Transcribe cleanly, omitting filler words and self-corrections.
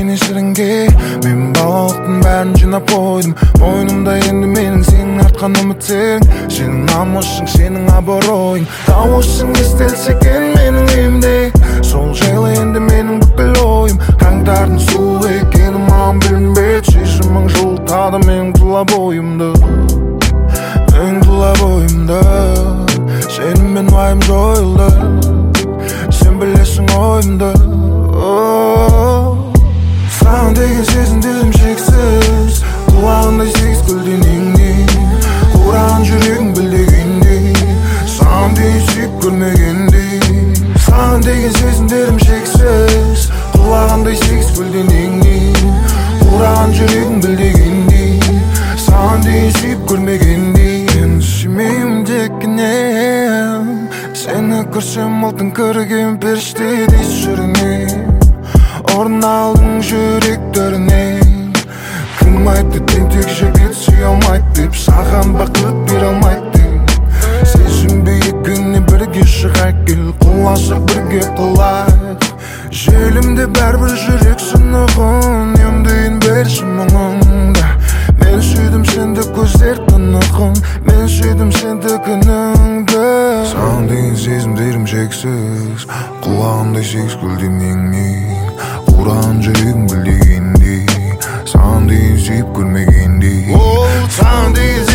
seni шірінге мен балықтың бәрін жинап қойдым мойнымда енді менің сенің артқан үмітің сенің намысың сенің абыройың дауысың естілсе екен менің үйімде сол жайлы енді менің бүкіл ойым қаңтардың суық екені маған білінбеді шешімің жылытады менің тұла бойымды сенімен уайым жойылды сен білесің ойымды саған деген сезімдерім шексіз құлағандай сегіз көлденеңнен қураған жүрегің білдегендей саған дейін сүйіп көрмегендей саған деген сезімдерім шексіз құлағандай сегіз көлденеңнен қураған жүрегің білдегендей саған дейін сүйіп көрмегендей енді сүймеймін дегеннен сені көрсем алтын көрген періштедей сүрінемін орын алдың жүректерінен кім айтты тентек жігіт сүйе алмайды деп саған бақыт бере алмайды деп сезінбе екеуіне бірге шығайық кел құласақ бірге құлайық желімде бәрібір жүрек сынығын емдейін берші мұңыңды мен сүйдім сенді көздер тынықын мен сүйдім сенді күніңді саған деген сезімдерім шексіз құлағандай сегіз көлденеңнен қураған жүрегім білдегендей саған дейін сүйіп көрмегендей саған дейін